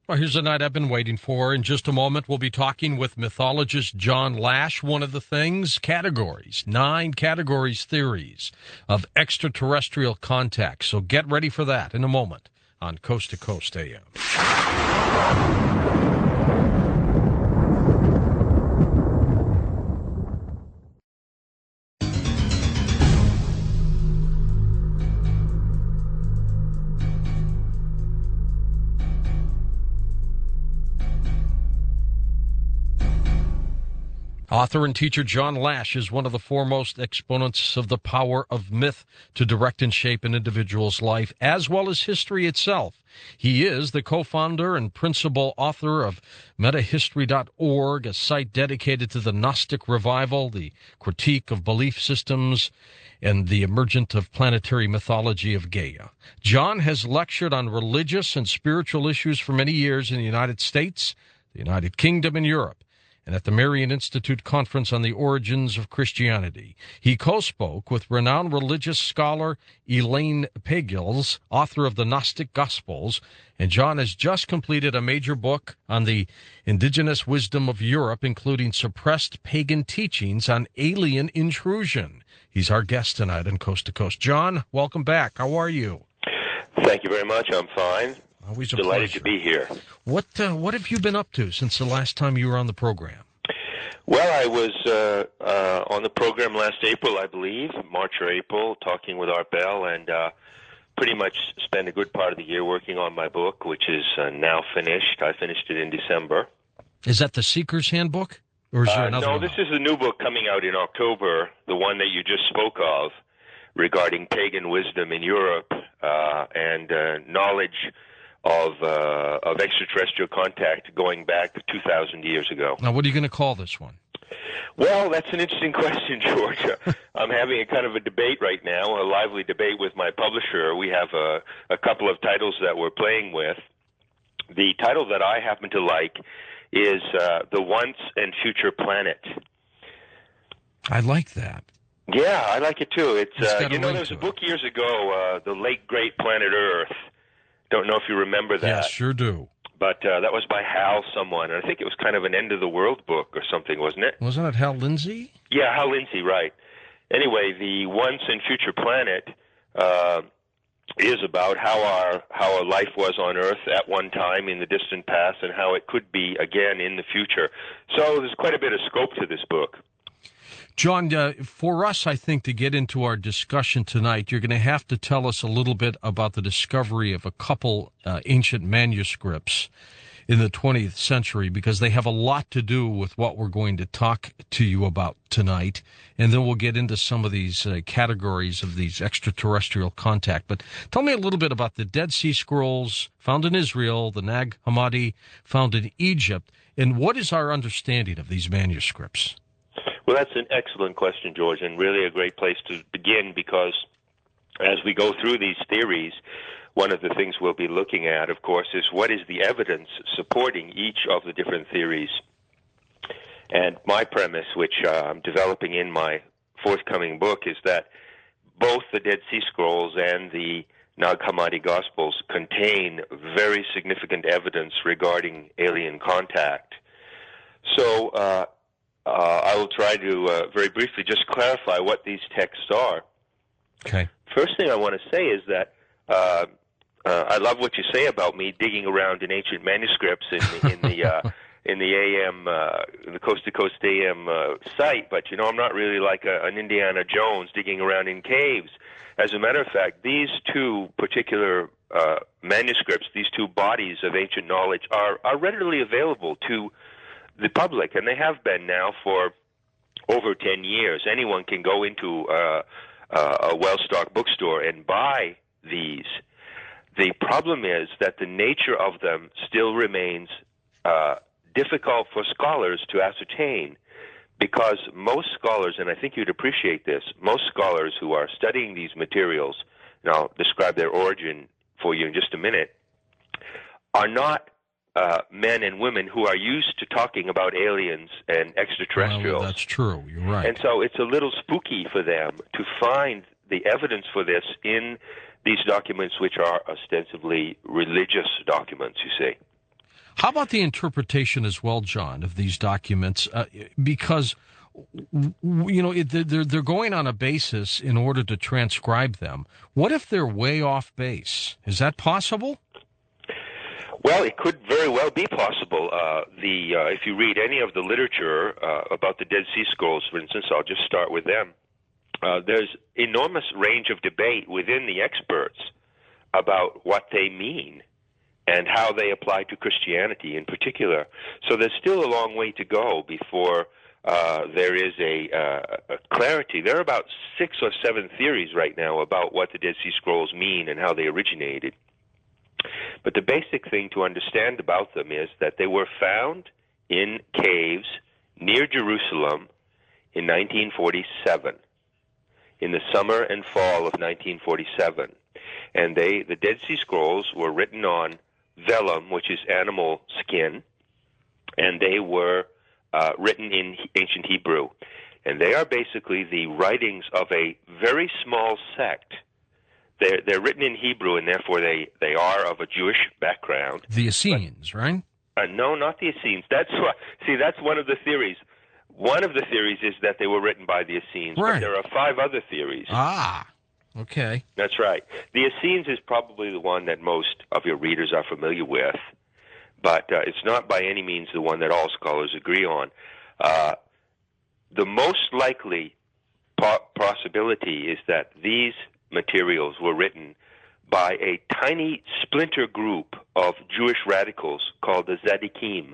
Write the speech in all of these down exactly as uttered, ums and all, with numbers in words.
Well, here's a night I've been waiting for. In just a moment, we'll be talking with mythologist John Lash. One of the things, categories, nine categories, theories of extraterrestrial contact. So get ready for that in a moment on Coast to Coast A M. Author and teacher John Lash is one of the foremost exponents of the power of myth to direct and shape an individual's life, as well as history itself. He is the co-founder and principal author of metahistory dot org, a site dedicated to the Gnostic revival, the critique of belief systems, and the emergence of planetary mythology of Gaia. John has lectured on religious and spiritual issues for many years in the United States, the United Kingdom, and Europe, and at the Marian Institute Conference on the Origins of Christianity. He co-spoke with renowned religious scholar Elaine Pagels, author of the Gnostic Gospels, and John has just completed a major book on the indigenous wisdom of Europe, including suppressed pagan teachings on alien intrusion. He's our guest tonight on Coast to Coast. John, welcome back. How are you? Thank you very much. I'm fine. Always a Delighted pleasure. to be here. What uh, what have you been up to since the last time you were on the program? Well, I was uh, uh, on the program last April, I believe, March or April, talking with Art Bell, and uh, pretty much spent a good part of the year working on my book, which is uh, now finished. I finished it in December. Is that the Seeker's Handbook? Or is there Uh, another no, one this out? is a new book coming out in October, the one that you just spoke of, regarding pagan wisdom in Europe uh, and uh, knowledge of uh, of extraterrestrial contact going back two thousand years ago. Now, what are you going to call this one? Well, that's an interesting question, George. I'm having a kind of a debate right now, a lively debate with my publisher. We have a, a couple of titles that we're playing with. The title that I happen to like is uh, The Once and Future Planet. I like that. Yeah, I like it too. It's, It's uh, got a you know, link there was a to book years ago, uh, The Late Great Planet Earth. Don't know if you remember that. Yes, sure do. But uh, that was by Hal someone, and I think it was kind of an end-of-the-world book or something, wasn't it? Wasn't it Hal Lindsey? Yeah, Hal Lindsey, right. Anyway, the Once and Future Planet uh, is about how our how our life was on Earth at one time in the distant past and how it could be again in the future. So there's quite a bit of scope to this book. John, uh, for us, I think, to get into our discussion tonight, you're going to have to tell us a little bit about the discovery of a couple uh, ancient manuscripts in the twentieth century, because they have a lot to do with what we're going to talk to you about tonight. And then we'll get into some of these uh, categories of these extraterrestrial contact. But tell me a little bit about the Dead Sea Scrolls found in Israel, the Nag Hammadi found in Egypt, and what is our understanding of these manuscripts? Well, that's an excellent question, George, and really a great place to begin, because as we go through these theories, one of the things we'll be looking at, of course, is what is the evidence supporting each of the different theories. And my premise, which uh, I'm developing in my forthcoming book, is that both the Dead Sea Scrolls and the Nag Hammadi Gospels contain very significant evidence regarding alien contact. So uh, uh, I will try to uh, very briefly just clarify what these texts are. Okay. First thing I want to say is that uh, uh, I love what you say about me digging around in ancient manuscripts in the in the, uh, in the A M uh, the Coast to Coast A M uh, site, but you know I'm not really like a, an Indiana Jones digging around in caves. As a matter of fact, these two particular uh, manuscripts, these two bodies of ancient knowledge, are are readily available to the public, and they have been now for over ten years. Anyone can go into uh, uh, a well-stocked bookstore and buy these. The problem is that the nature of them still remains uh, difficult for scholars to ascertain, because most scholars, and I think you'd appreciate this, most scholars who are studying these materials, and I'll describe their origin for you in just a minute, are not uh, men and women who are used to talking about aliens and extraterrestrials. Well, that's true. You're right. And so it's a little spooky for them to find the evidence for this in these documents, which are ostensibly religious documents, you see. How about the interpretation as well, John, of these documents? Uh, because, you know, it, they're, they're going on a basis in order to transcribe them. What if they're way off base? Is that possible? Well, it could very well be possible. Uh, the uh, if you read any of the literature uh, about the Dead Sea Scrolls, for instance, I'll just start with them. Uh, there's enormous range of debate within the experts about what they mean and how they apply to Christianity in particular. So there's still a long way to go before uh, there is a, uh, a clarity. There are about six or seven theories right now about what the Dead Sea Scrolls mean and how they originated. But the basic thing to understand about them is that they were found in caves near Jerusalem in nineteen forty-seven, in the summer and fall of nineteen forty-seven. And they, the Dead Sea Scrolls were written on vellum, which is animal skin, and they were uh, written in ancient Hebrew. And they are basically the writings of a very small sect. They're, they're written in Hebrew, and therefore they, they are of a Jewish background. The Essenes, but, right? Uh, no, not the Essenes. That's what, see, that's one of the theories. One of the theories is that they were written by the Essenes, right. But there are five other theories. Ah, okay. That's right. The Essenes is probably the one that most of your readers are familiar with, but uh, it's not by any means the one that all scholars agree on. Uh, the most likely po- possibility is that these materials were written by a tiny splinter group of Jewish radicals called the Zaddikim,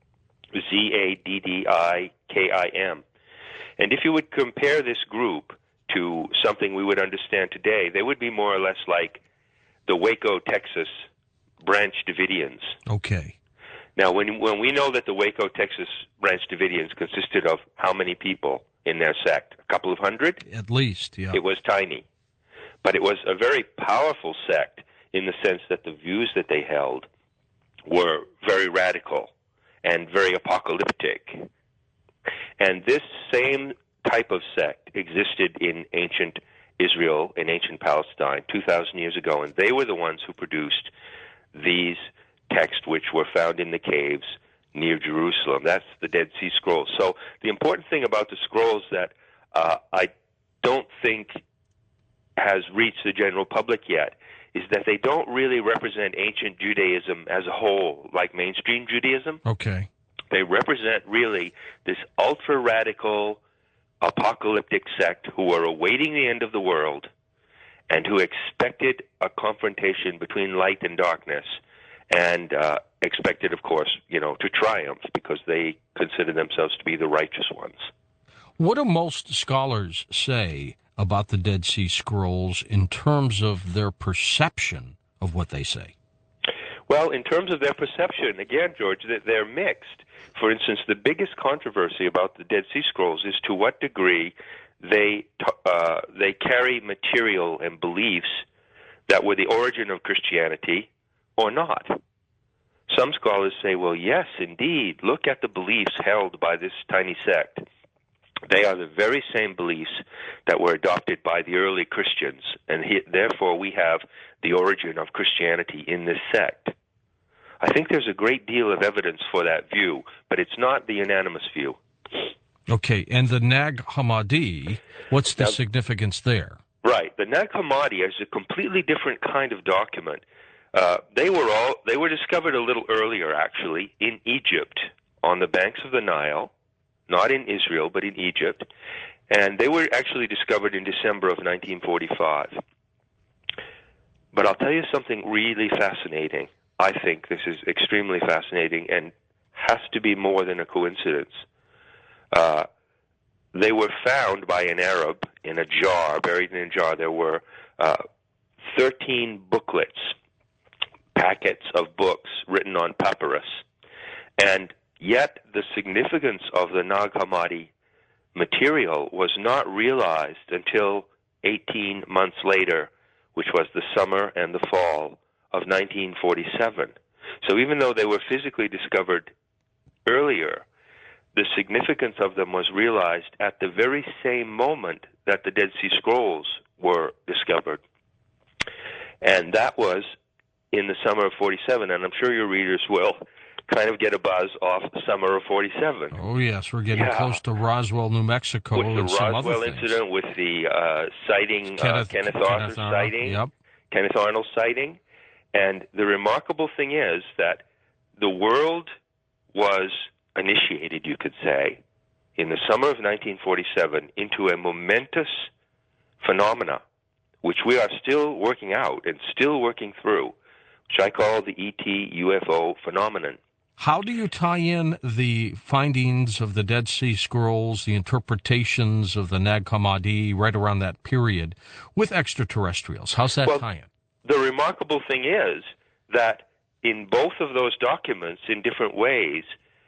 Z A D D I K I M. And if you would compare this group to something we would understand today, they would be more or less like the Waco, Texas Branch Davidians. Okay. Now, when when we know that the Waco, Texas Branch Davidians consisted of how many people in their sect? A couple of hundred? At least, yeah. It was tiny. But it was a very powerful sect in the sense that the views that they held were very radical and very apocalyptic. And this same type of sect existed in ancient Israel, in ancient Palestine, two thousand years ago, and they were the ones who produced these texts which were found in the caves near Jerusalem. That's the Dead Sea Scrolls. So the important thing about the scrolls that uh, I don't think has reached the general public yet is that they don't really represent ancient Judaism as a whole, like mainstream Judaism. Okay. They represent really this ultra-radical, apocalyptic sect who were awaiting the end of the world and who expected a confrontation between light and darkness and uh, expected, of course, you know, to triumph because they consider themselves to be the righteous ones. What do most scholars say about the Dead Sea Scrolls in terms of their perception of what they say? Well, in terms of their perception, again, George, they're mixed. For instance, the biggest controversy about the Dead Sea Scrolls is to what degree they uh, they carry material and beliefs that were the origin of Christianity or not. Some scholars say, well, yes, indeed, look at the beliefs held by this tiny sect. They are the very same beliefs that were adopted by the early Christians, and he, therefore we have the origin of Christianity in this sect. I think there's a great deal of evidence for that view, but it's not the unanimous view. Okay, and the Nag Hammadi, what's the now, significance there? Right, the Nag Hammadi is a completely different kind of document. Uh, they were all they were discovered a little earlier, actually, in Egypt, on the banks of the Nile. Not in Israel, but in Egypt. And they were actually discovered in December of nineteen forty-five. But I'll tell you something really fascinating. I think this is extremely fascinating and has to be more than a coincidence. Uh, they were found by an Arab in a jar, buried in a jar. There were uh, thirteen booklets, packets of books written on papyrus. And yet, the significance of the Nag Hammadi material was not realized until eighteen months later, which was the summer and the fall of nineteen forty-seven. So even though they were physically discovered earlier, the significance of them was realized at the very same moment that the Dead Sea Scrolls were discovered. And that was in the summer of forty-seven, and I'm sure your readers will kind of get a buzz off summer of forty-seven. Oh, yes, we're getting Yeah. close to Roswell, New Mexico, With the and some other Roswell things. incident, with the uh, sighting, Kenneth, uh, Kenneth, Kenneth Arthur Arnold, sighting, Yep. Kenneth Arnold sighting. And the remarkable thing is that the world was initiated, you could say, in the summer of nineteen forty-seven into a momentous phenomena, which we are still working out and still working through, which I call the E T U F O phenomenon. How do you tie in the findings of the Dead Sea Scrolls, the interpretations of the Nag Hammadi right around that period with extraterrestrials? How's that Well, tie in? The remarkable thing is that in both of those documents, in different ways,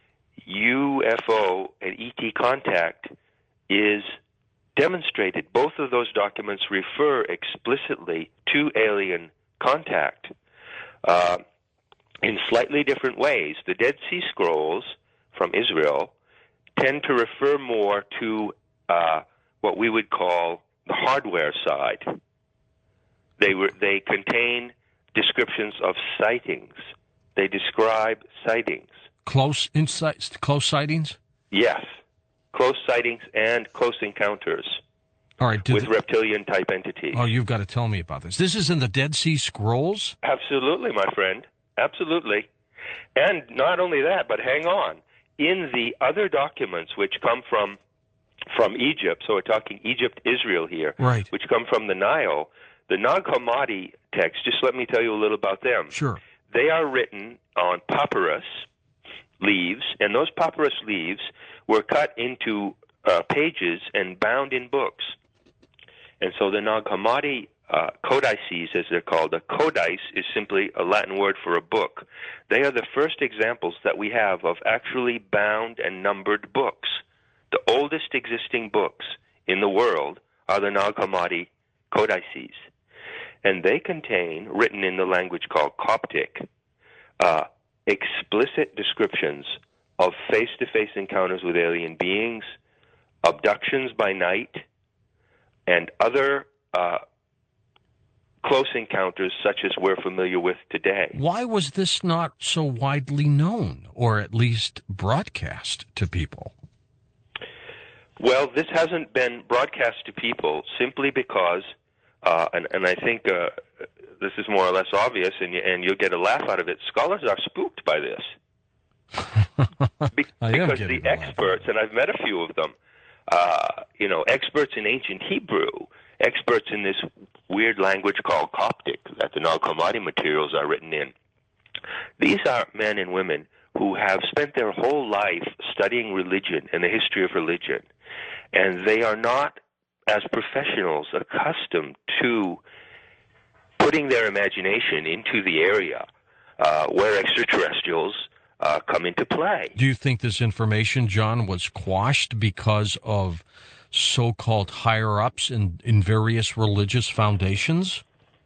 U F O and E T contact is demonstrated. Both of those documents refer explicitly to alien contact uh, in slightly different ways. The Dead Sea Scrolls from Israel tend to refer more to uh, what we would call the hardware side. They were, they contain descriptions of sightings. They describe sightings. Close insights, close sightings? Yes. Close sightings and close encounters All right. did with the- reptilian-type entities. Oh, you've got to tell me about this. This is in the Dead Sea Scrolls? Absolutely, my friend. Absolutely. And not only that, but hang on. In the other documents which come from from Egypt, so we're talking Egypt, Israel here, Right. which come from the Nile, the Nag Hammadi texts, just let me tell you a little about them. Sure. They are written on papyrus leaves, and those papyrus leaves were cut into uh, pages and bound in books. And so the Nag Hammadi uh, codices, as they're called, a codice is simply a Latin word for a book. They are the first examples that we have of actually bound and numbered books. The oldest existing books in the world are the Nag Hammadi codices. And they contain, written in the language called Coptic, uh, explicit descriptions of face-to-face encounters with alien beings, abductions by night, and other uh, close encounters such as we're familiar with today. Why was this not so widely known, or at least broadcast to people? Well, this hasn't been broadcast to people simply because, uh, and, and I think uh, this is more or less obvious, and, you, and you'll get a laugh out of it, scholars are spooked by this. Be- I am because getting the a laugh experts, and I've met a few of them, uh, you know, experts in ancient Hebrew, experts in this weird language called Coptic that the Nag Hammadi materials are written in. These are men and women who have spent their whole life studying religion and the history of religion, and they are not, as professionals, accustomed to putting their imagination into the area uh, where extraterrestrials uh, come into play. Do you think this information, John, was quashed because of so-called higher-ups in, in various religious foundations?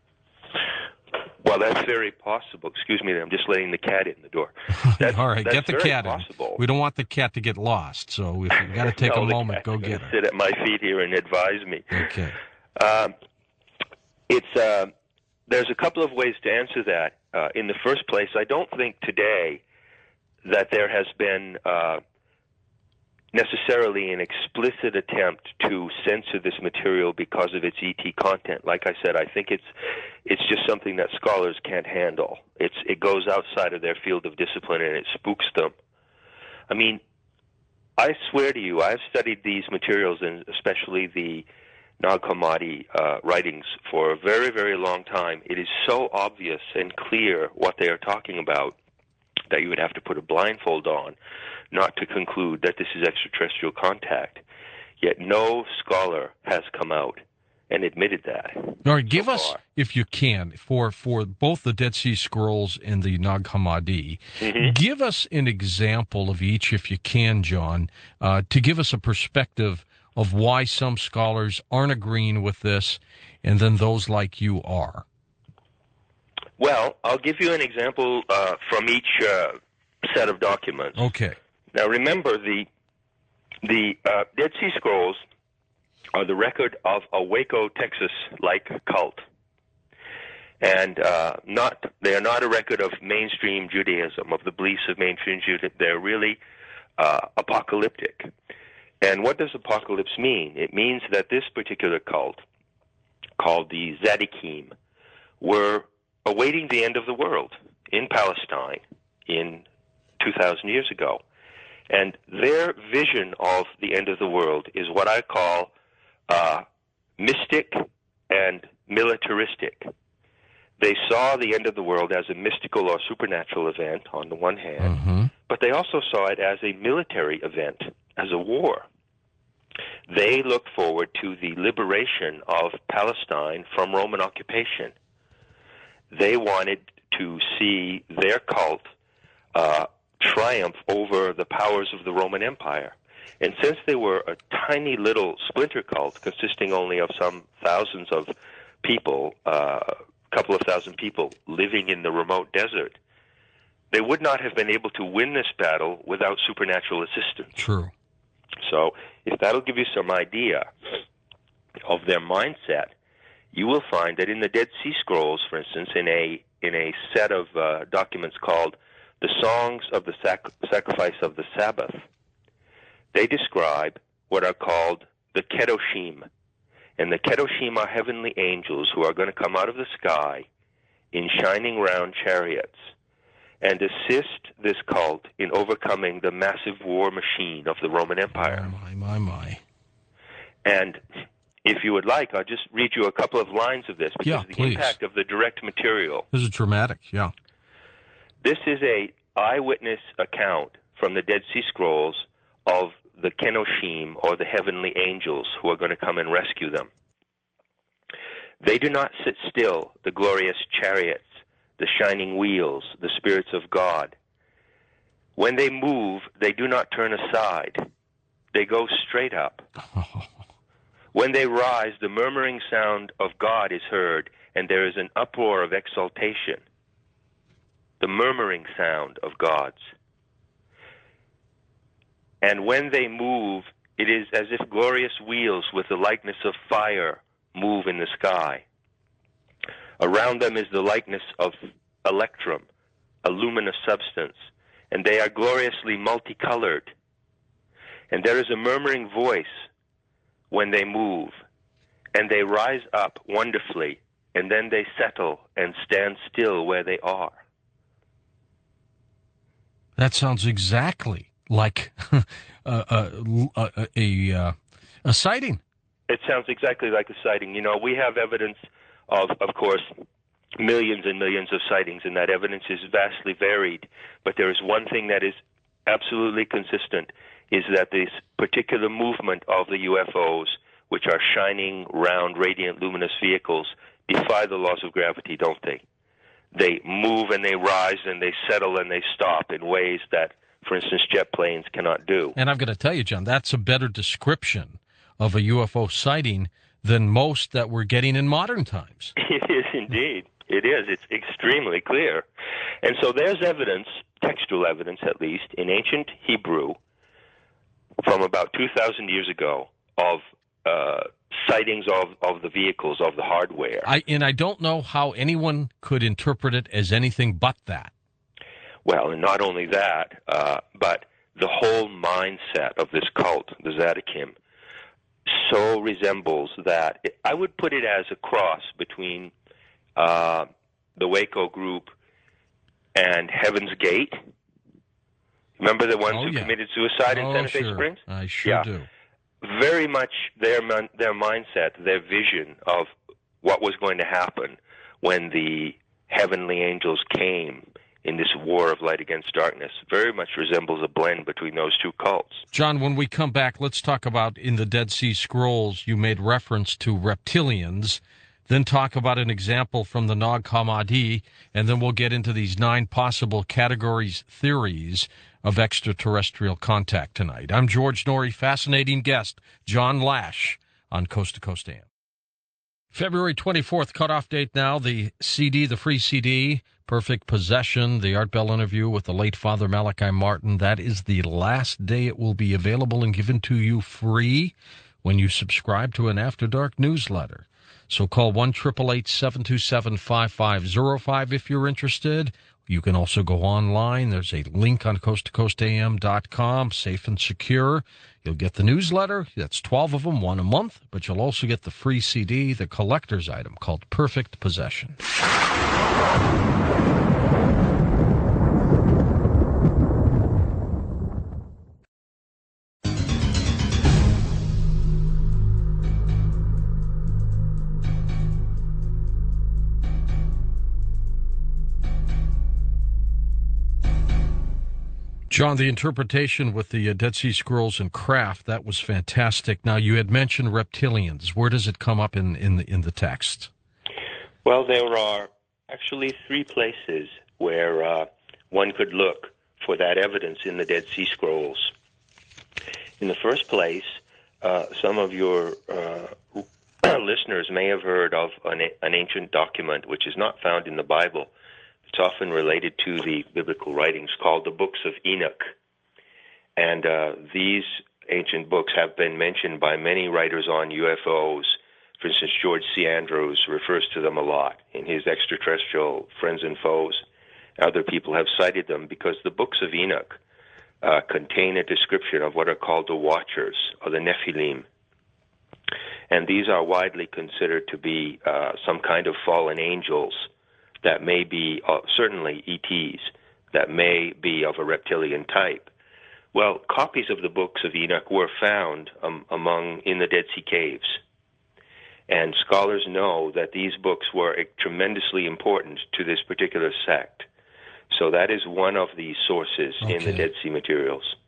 Well, that's very possible. Excuse me, I'm just letting the cat in the door. That's, All right, that's get the very cat possible. in. We don't want the cat to get lost, so if you got to take No, a the moment, cat's go gonna get her. Sit at my feet here and advise me. Okay. Um, it's uh, there's a couple of ways to answer that. Uh, in the first place, I don't think today that there has been uh, necessarily an explicit attempt to censor this material because of its E T content. Like I said, I think it's it's just something that scholars can't handle. It's it goes outside of their field of discipline and it spooks them. I mean, I swear to you, I've studied these materials, and especially the Nag Hammadi uh, writings, for a very, very long time. It is so obvious and clear what they are talking about that you would have to put a blindfold on not to conclude that this is extraterrestrial contact. Yet no scholar has come out and admitted that. All right, give so us, far. if you can, for, for both the Dead Sea Scrolls and the Nag Hammadi, Mhm. give us an example of each, if you can, John, uh, to give us a perspective of why some scholars aren't agreeing with this, and then those like you are. Well, I'll give you an example uh, from each uh, set of documents. Okay. Now, remember, the the uh, Dead Sea Scrolls are the record of a Waco, Texas-like cult. And uh, not they are not a record of mainstream Judaism, of the beliefs of mainstream Judaism. They're really uh, apocalyptic. And what does apocalypse mean? It means that this particular cult, called the Tzaddikim, were awaiting the end of the world in Palestine in two thousand years ago. And their vision of the end of the world is what I call uh, mystic and militaristic. They saw the end of the world as a mystical or supernatural event on the one hand, Mm-hmm. but they also saw it as a military event, as a war. They looked forward to the liberation of Palestine from Roman occupation. They wanted to see their cult uh, triumph over the powers of the Roman Empire. And since they were a tiny little splinter cult consisting only of some thousands of people, uh, a couple of thousand people living in the remote desert, they would not have been able to win this battle without supernatural assistance. True. So if that'll give you some idea of their mindset, you will find that in the Dead Sea Scrolls, for instance, in a in a set of uh, documents called the Songs of the Sac- Sacrifice of the Sabbath, they describe what are called the Kedoshim. And the Kedoshim are heavenly angels who are going to come out of the sky in shining round chariots and assist this cult in overcoming the massive war machine of the Roman Empire. My, my, my. And if you would like, I'll just read you a couple of lines of this because Yeah, of the please. impact of the direct material. This is dramatic, yeah. This is a eyewitness account from the Dead Sea Scrolls of the Kenoshim, or the heavenly angels, who are going to come and rescue them. They do not sit still, the glorious chariots, the shining wheels, the spirits of God. When they move, they do not turn aside. They go straight up. When they rise, the murmuring sound of God is heard, and there is an uproar of exultation. The murmuring sound of God's. And when they move, it is as if glorious wheels with the likeness of fire move in the sky. Around them is the likeness of electrum, a luminous substance, and they are gloriously multicolored. And there is a murmuring voice when they move, and they rise up wonderfully, and then they settle and stand still where they are. That sounds exactly like a, a, a, a, uh, a sighting. It sounds exactly like a sighting. You know, we have evidence of, of course, millions and millions of sightings, and that evidence is vastly varied. But there is one thing that is absolutely consistent, is that this particular movement of the U F Os, which are shining, round, radiant, luminous vehicles, defy the laws of gravity, don't they? They move and they rise and they settle and they stop in ways that, for instance, jet planes cannot do. And I'm going to tell you, John, that's a better description of a U F O sighting than most that we're getting in modern times. It is indeed. It is. It's extremely clear. And so there's evidence, textual evidence at least, in ancient Hebrew from about two thousand years ago of uh, sightings of, of the vehicles, of the hardware. I And I don't know how anyone could interpret it as anything but that. Well, and not only that, uh, but the whole mindset of this cult, the Tzaddikim, so resembles that. I would put it as a cross between uh, the Waco group and Heaven's Gate. Remember the ones Oh, who yeah. committed suicide in Oh, Santa Fe sure. Springs? I sure Yeah. do. Very much their mon- their mindset, their vision of what was going to happen when the heavenly angels came in this war of light against darkness very much resembles a blend between those two cults. John, when we come back, let's talk about in the Dead Sea Scrolls, you made reference to reptilians, then talk about an example from the Nag Hammadi, and then we'll get into these nine possible categories, theories of extraterrestrial contact tonight. I'm George Noory, fascinating guest, John Lash, on Coast to Coast A M. February twenty-fourth, cutoff date now, the C D, the free C D, Perfect Possession, the Art Bell interview with the late Father Malachi Martin. That is the last day it will be available and given to you free when you subscribe to an After Dark newsletter. So call one eight eight eight, seven two seven, five five zero five if you're interested. You can also go online. There's a link on coast to coast a m dot com, safe and secure. You'll get the newsletter. That's twelve of them, one a month, but you'll also get the free C D, the collector's item called Perfect Possession. John, the interpretation with the uh, Dead Sea Scrolls and craft, that was fantastic. Now, you had mentioned reptilians. Where does it come up in, in, the, in the text? Well, there are actually three places where uh, one could look for that evidence in the Dead Sea Scrolls. In the first place, uh, some of your uh, listeners may have heard of an, an ancient document which is not found in the Bible. It's often related to the biblical writings called the Books of Enoch. And uh, these ancient books have been mentioned by many writers on U F Os. For instance, George C. Andrews refers to them a lot in his Extraterrestrial Friends and Foes. Other people have cited them because the Books of Enoch uh, contain a description of what are called the Watchers, or the Nephilim. And these are widely considered to be uh, some kind of fallen angels that may be, uh, certainly E Ts, that may be of a reptilian type. Well, copies of the Books of Enoch were found um, among in the Dead Sea caves. And scholars know that these books were tremendously important to this particular sect. So that is one of the sources okay. in the Dead Sea materials.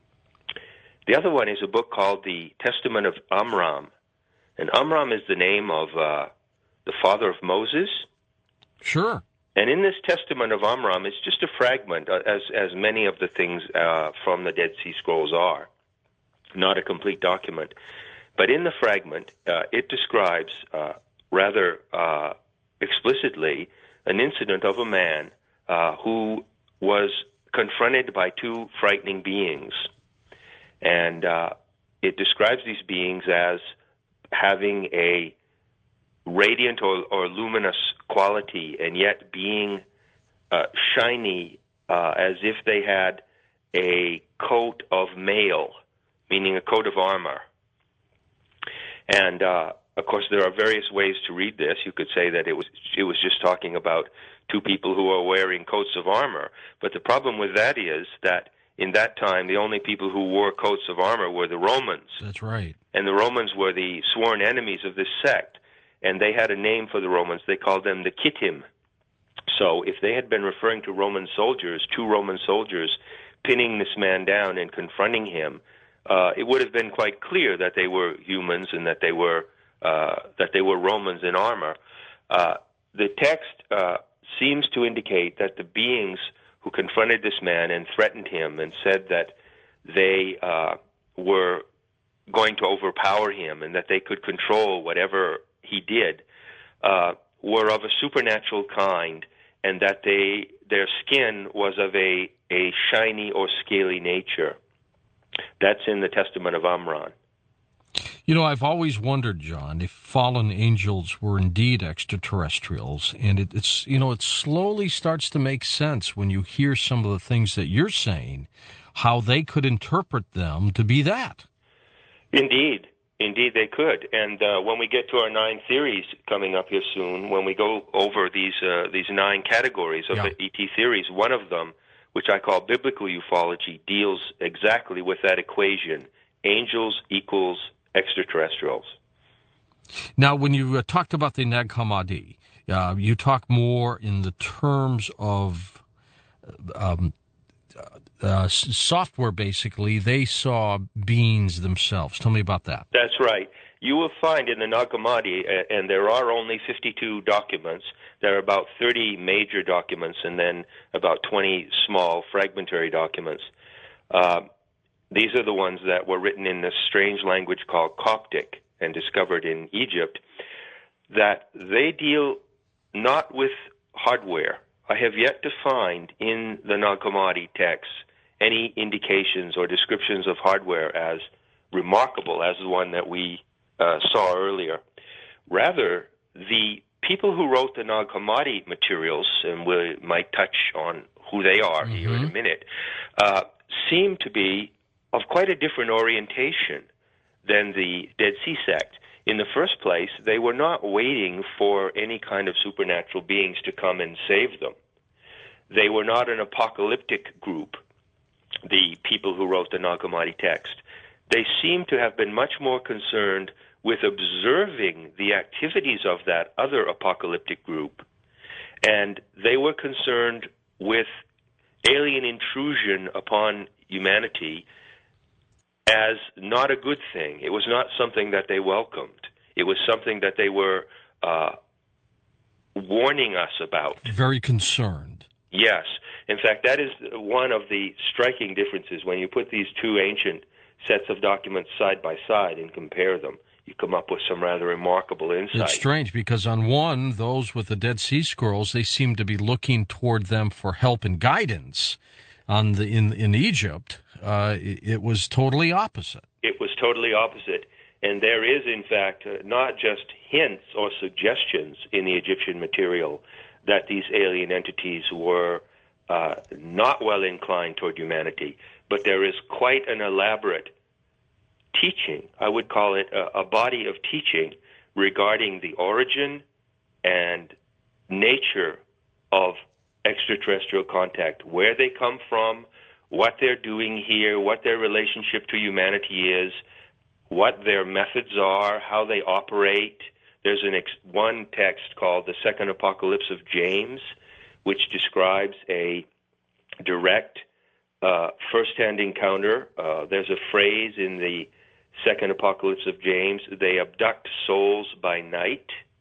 The other one is a book called the Testament of Amram. And Amram is the name of uh, the father of Moses. Sure. And in this Testament of Amram, it's just a fragment, uh, as as many of the things uh, from the Dead Sea Scrolls are, not a complete document. But in the fragment, uh, it describes uh, rather uh, explicitly an incident of a man uh, who was confronted by two frightening beings. And uh, it describes these beings as having a radiant or, or luminous quality, and yet being uh, shiny uh, as if they had a coat of mail, meaning a coat of armor. And uh, of course, there are various ways to read this. You could say that it was it was just talking about two people who are wearing coats of armor. But the problem with that is that in that time, the only people who wore coats of armor were the Romans. That's right. And the Romans were the sworn enemies of this sect. And they had a name for the Romans. They called them the Kittim. So if they had been referring to Roman soldiers, two Roman soldiers, pinning this man down and confronting him, uh, it would have been quite clear that they were humans and that they were uh, that they were Romans in armor. Uh, the text uh, seems to indicate that the beings who confronted this man and threatened him and said that they uh, were going to overpower him and that they could control whatever he did, uh, were of a supernatural kind, and that they their skin was of a, a shiny or scaly nature. That's in the Testament of Amram. You know, I've always wondered, John, if fallen angels were indeed extraterrestrials, and it, it's, you know, it slowly starts to make sense when you hear some of the things that you're saying, how they could interpret them to be that. Indeed. Indeed, they could. And uh, when we get to our nine theories coming up here soon, when we go over these uh, these nine categories of yeah. the E T theories, one of them, which I call biblical ufology, deals exactly with that equation: angels equals extraterrestrials. Now, when you uh, talked about the Nag Hammadi, uh, you talk more in the terms of um, uh, software, basically. They saw beings themselves. Tell me about that. That's right. You will find in the Nag Hammadi, and there are only fifty-two documents. There are about thirty major documents and then about twenty small fragmentary documents. Uh, these are the ones that were written in this strange language called Coptic and discovered in Egypt, that they deal not with hardware. I have yet to find in the Nag Hammadi texts any indications or descriptions of hardware as remarkable as the one that we uh, saw earlier. Rather, the people who wrote the Nag Hammadi materials, and we might touch on who they are mm-hmm. here in a minute, uh, seem to be of quite a different orientation than the Dead Sea sect. In the first place, they were not waiting for any kind of supernatural beings to come and save them. They were not an apocalyptic group, the people who wrote the Nag Hammadi text. They seem to have been much more concerned with observing the activities of that other apocalyptic group, and they were concerned with alien intrusion upon humanity as not a good thing. It was not something that they welcomed. It was something that they were uh, warning us about. Very concerned. Yes. In fact, that is one of the striking differences when you put these two ancient sets of documents side by side and compare them. You come up with some rather remarkable insight. It's strange because on one, those with the Dead Sea Scrolls, they seem to be looking toward them for help and guidance. On the in in Egypt, uh, it, it was totally opposite. It was totally opposite, and there is, in fact, uh, not just hints or suggestions in the Egyptian material that these alien entities were uh, not well inclined toward humanity, but there is quite an elaborate teaching, I would call it a, a body of teaching regarding the origin and nature of extraterrestrial contact, where they come from, what they're doing here, what their relationship to humanity is, what their methods are, how they operate. There's an ex- one text called The Second Apocalypse of James, which describes a direct uh, first-hand encounter. Uh, there's a phrase in the Second Apocalypse of James, they abduct souls by night.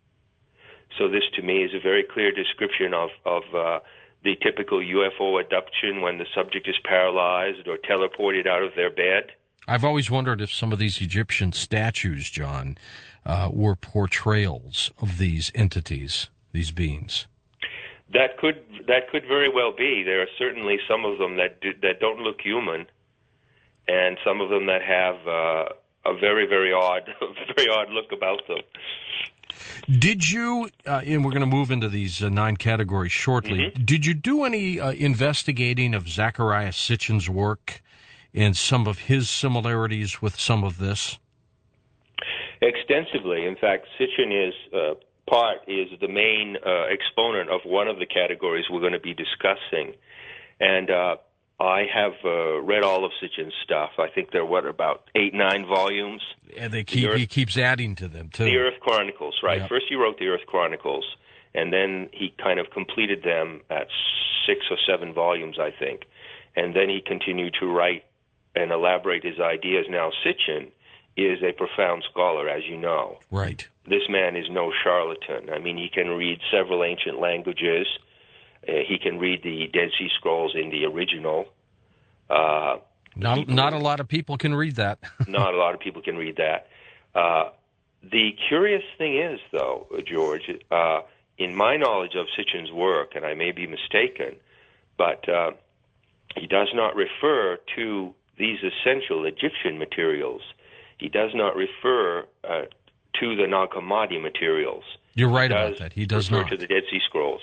So this, to me, is a very clear description of, of uh, the typical U F O abduction when the subject is paralyzed or teleported out of their bed. I've always wondered if some of these Egyptian statues, John, uh, were portrayals of these entities, these beings. That could that could very well be. There are certainly some of them that do, that don't look human, and some of them that have uh, a very very odd, very odd look about them. Did you, uh, and we're going to move into these uh, nine categories shortly, mm-hmm. did you do any uh, investigating of Zecharia Sitchin's work and some of his similarities with some of this? Extensively. In fact, Sitchin is uh, part, is the main uh, exponent of one of the categories we're going to be discussing. And uh, I have uh, read all of Sitchin's stuff. I think there are, what, about eight, nine volumes? And they keep, the Earth, he keeps adding to them, too. The Earth Chronicles, right. Yep. First he wrote the Earth Chronicles, and then he kind of completed them at six or seven volumes, I think. And then he continued to write and elaborate his ideas. Now, Sitchin is a profound scholar, as you know. Right. This man is no charlatan. I mean, he can read several ancient languages. Uh, he can read the Dead Sea Scrolls in the original. Uh, not, not a lot of people can read that. Not a lot of people can read that. Uh, the curious thing is, though, George, uh, in my knowledge of Sitchin's work, and I may be mistaken, but uh, he does not refer to these essential Egyptian materials. He does not refer uh, to the Nag Hammadi materials. You're right about that. He does refer not. to the Dead Sea Scrolls.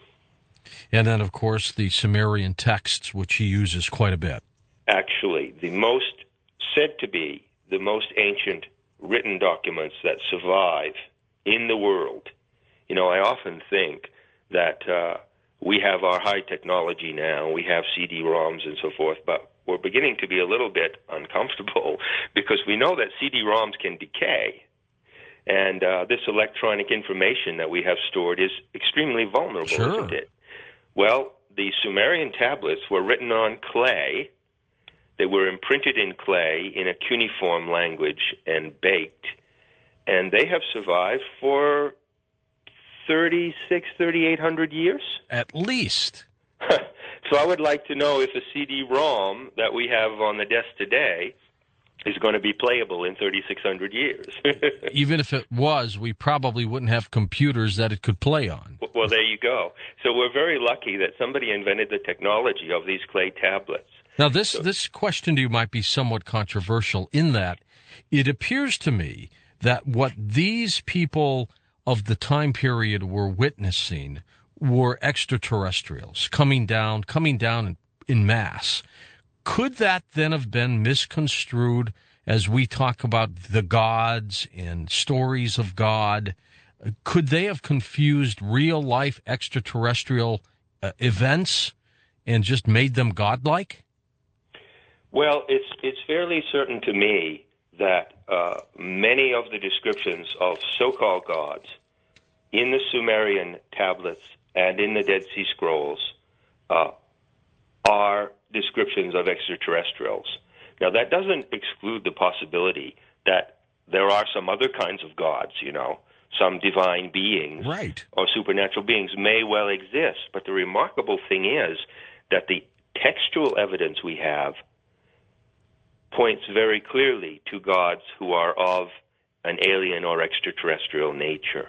And then, of course, the Sumerian texts, which he uses quite a bit. Actually, the most, said to be, the most ancient written documents that survive in the world. You know, I often think that uh, we have our high technology now, we have C D ROMs and so forth, but we're beginning to be a little bit uncomfortable because we know that C D ROMs can decay. And uh, this electronic information that we have stored is extremely vulnerable, sure. isn't it? Well, the Sumerian tablets were written on clay. They were imprinted in clay in a cuneiform language and baked. And they have survived for thirty-six, thirty-eight hundred years. At least. So I would like to know if a C D ROM that we have on the desk today is going to be playable in thirty-six hundred years. Even if it was, we probably wouldn't have computers that it could play on. Well, there you go. So we're very lucky that somebody invented the technology of these clay tablets. Now, this, so, this question to you might be somewhat controversial in that it appears to me that what these people of the time period were witnessing were extraterrestrials coming down, coming down in, in mass. Could that then have been misconstrued as we talk about the gods and stories of God? Could they have confused real-life extraterrestrial uh, events and just made them godlike? Well, it's it's fairly certain to me that uh, many of the descriptions of so-called gods in the Sumerian tablets and in the Dead Sea Scrolls uh, are descriptions of extraterrestrials. Now, that doesn't exclude the possibility that there are some other kinds of gods, you know, some divine beings right. or supernatural beings may well exist. But the remarkable thing is that the textual evidence we have points very clearly to gods who are of an alien or extraterrestrial nature.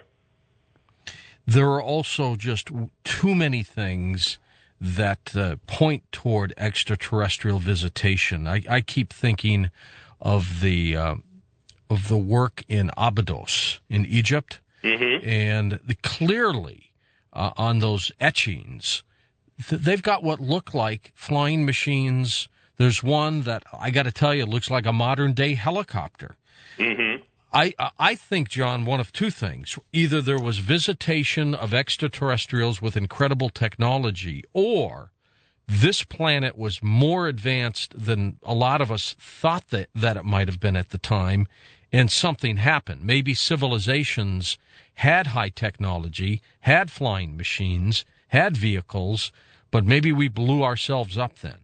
There are also just too many things that uh, point toward extraterrestrial visitation. I, I keep thinking of the uh, of the work in Abydos in Egypt, mm-hmm. and the, clearly uh, on those etchings, th- they've got what look like flying machines. There's one that I got to tell you looks like a modern day helicopter. Mm-hmm. I I think, John, one of two things. Either there was visitation of extraterrestrials with incredible technology, or this planet was more advanced than a lot of us thought that, that it might have been at the time, and something happened. Maybe civilizations had high technology, had flying machines, had vehicles, but maybe we blew ourselves up then.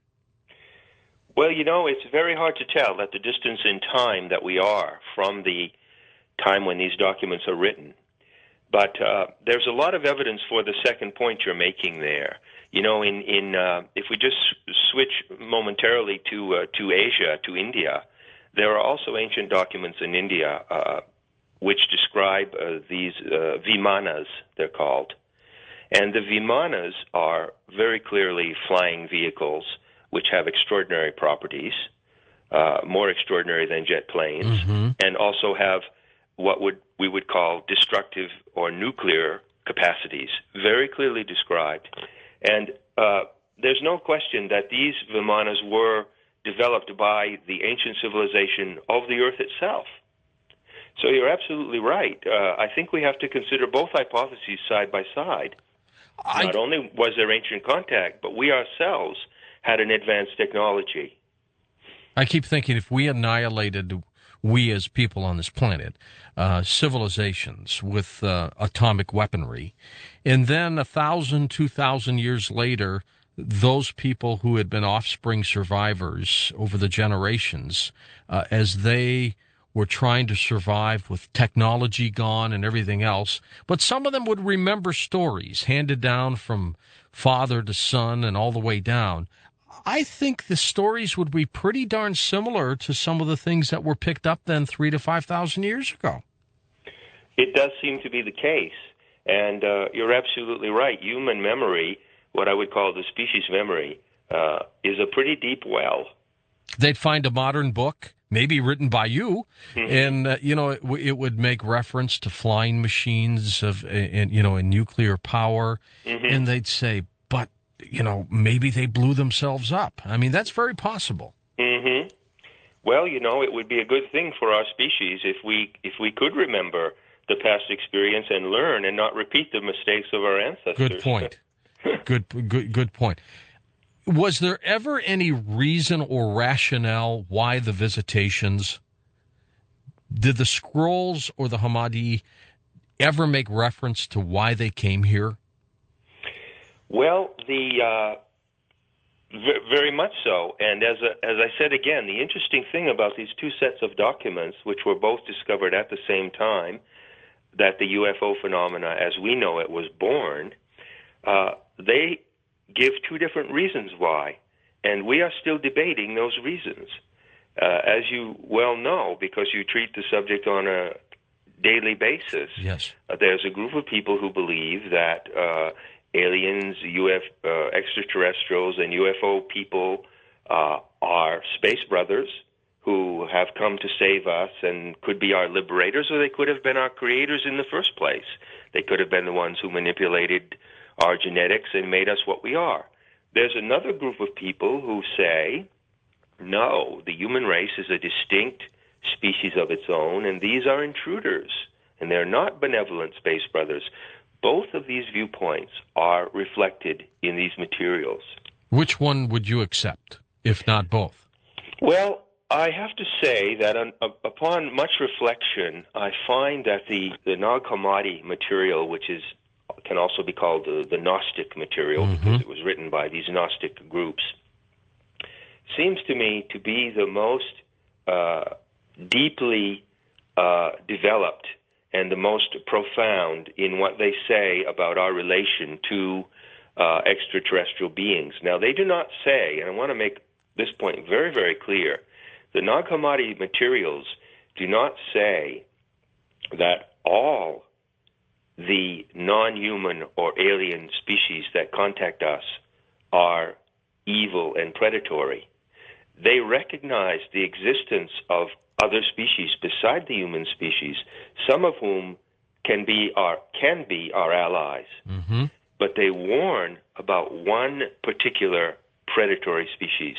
Well, you know, it's very hard to tell at the distance in time that we are from the time when these documents are written. But uh, there's a lot of evidence for the second point you're making there. You know, in, in uh, if we just switch momentarily to uh, to Asia, to India, there are also ancient documents in India uh, which describe uh, these uh, vimanas, they're called. And the vimanas are very clearly flying vehicles which have extraordinary properties, uh, more extraordinary than jet planes, mm-hmm. and also have what would we would call destructive or nuclear capacities, very clearly described. And uh, there's no question that these vimanas were developed by the ancient civilization of the Earth itself. So you're absolutely right. Uh, I think we have to consider both hypotheses side by side. I... Not only was there ancient contact, but we ourselves had an advanced technology. I keep thinking if we annihilated, we as people on this planet, uh, civilizations with uh, atomic weaponry, and then a thousand, two thousand years later, those people who had been offspring survivors over the generations, uh, as they were trying to survive with technology gone and everything else, but some of them would remember stories handed down from father to son and all the way down. I think the stories would be pretty darn similar to some of the things that were picked up then three to five thousand years ago. It does seem to be the case, and uh, you're absolutely right. Human memory, what I would call the species memory, uh, is a pretty deep well. They'd find a modern book, maybe written by you, mm-hmm. and uh, you know it, w- it would make reference to flying machines of, and you know, and nuclear power, mm-hmm. and they'd say, but. You know, maybe they blew themselves up. I mean, that's very possible. Mm-hmm. Well, you know, it would be a good thing for our species if we if we could remember the past experience and learn and not repeat the mistakes of our ancestors. Good point. good, good, good point. Was there ever any reason or rationale why the visitations? Did the scrolls or the Hammadi ever make reference to why they came here? Well, the uh, v- very much so. And as a, as I said again, the interesting thing about these two sets of documents, which were both discovered at the same time that the U F O phenomena, as we know it, was born, uh, they give two different reasons why, and we are still debating those reasons. Uh, as you well know, because you treat the subject on a daily basis, yes, uh, there's a group of people who believe that uh, aliens, U F, uh, extraterrestrials, and U F O people uh, are space brothers who have come to save us and could be our liberators, or they could have been our creators in the first place. They could have been the ones who manipulated our genetics and made us what we are. There's another group of people who say, no, the human race is a distinct species of its own, and these are intruders, and they're not benevolent space brothers. Both of these viewpoints are reflected in these materials. Which one would you accept, if not both? Well, I have to say that on, upon much reflection, I find that the, the Nag Hammadi material, which is can also be called the, the Gnostic material, mm-hmm. because it was written by these Gnostic groups, seems to me to be the most uh, deeply uh, developed and the most profound in what they say about our relation to uh, extraterrestrial beings. Now, they do not say, and I want to make this point very, very clear, the Nag Hammadi materials do not say that all the non-human or alien species that contact us are evil and predatory. They recognize the existence of other species beside the human species, some of whom can be our can be our allies. Mm-hmm. But they warn about one particular predatory species.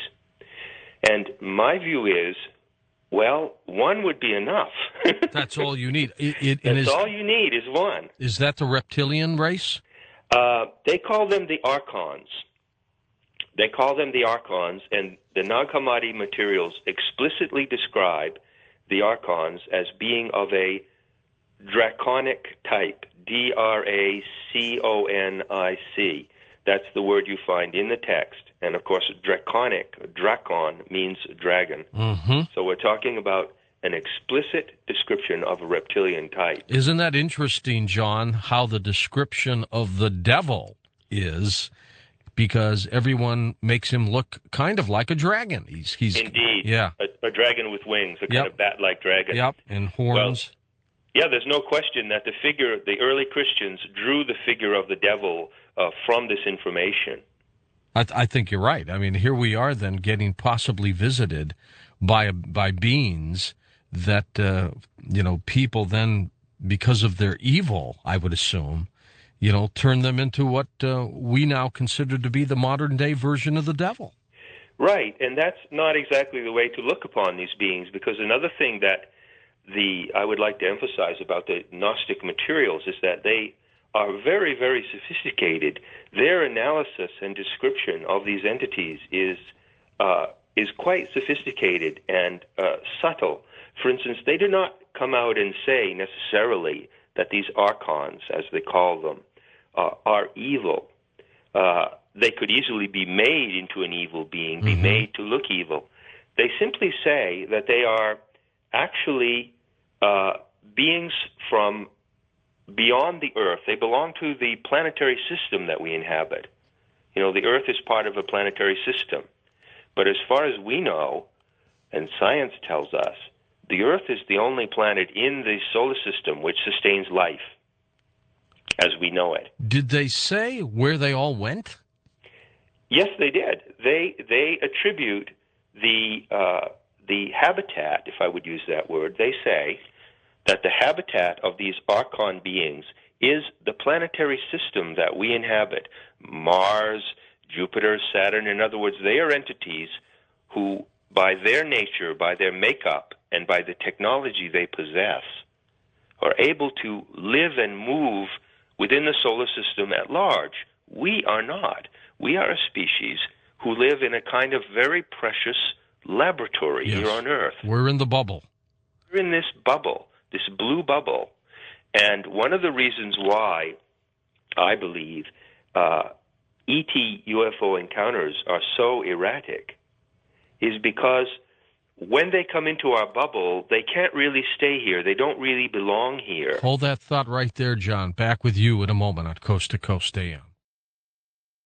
And my view is, well, one would be enough. That's all you need. It, it, That's is, all you need is one. Is that the reptilian race? Uh, they call them the Archons. They call them the Archons, and the Nag Hammadi materials explicitly describe the Archons as being of a draconic type, D R A C O N I C. That's the word you find in the text. And, of course, draconic, dracon, means dragon. Mm-hmm. So we're talking about an explicit description of a reptilian type. Isn't that interesting, John, how the description of the devil is, because everyone makes him look kind of like a dragon. He's, he's Indeed. Yeah. A, a dragon with wings, a Yep. kind of bat-like dragon. Yep, and horns. Well, yeah, there's no question that the figure, the early Christians drew the figure of the devil uh, from this information. I, th- I think you're right. I mean, here we are then getting possibly visited by by beings that, uh, you know, people then, because of their evil, I would assume, you know, turn them into what uh, we now consider to be the modern-day version of the devil. Right, and that's not exactly the way to look upon these beings, because another thing that the I would like to emphasize about the Gnostic materials is that they are very, very sophisticated. Their analysis and description of these entities is uh, is quite sophisticated and uh, subtle. For instance, they do not come out and say necessarily that these archons, as they call them, uh, are evil. Uh, they could easily be made into an evil being, be mm-hmm. made to look evil. They simply say that they are actually uh, beings from beyond the Earth. They belong to the planetary system that we inhabit. You know, the Earth is part of a planetary system. But as far as we know, and science tells us, the Earth is the only planet in the solar system which sustains life as we know it. Did they say where they all went? Yes, they did. They they attribute the uh, the habitat, if I would use that word, they say that the habitat of these Archon beings is the planetary system that we inhabit. Mars, Jupiter, Saturn, in other words, they are entities who, by their nature, by their makeup, and by the technology they possess, are able to live and move within the solar system at large. We are not. We are a species who live in a kind of very precious laboratory yes. here on Earth. We're in the bubble. We're in this bubble, this blue bubble. And one of the reasons why I believe uh, E T U F O encounters are so erratic is because when they come into our bubble, they can't really stay here. They don't really belong here. Hold that thought right there, John. Back with you in a moment on Coast to Coast A M.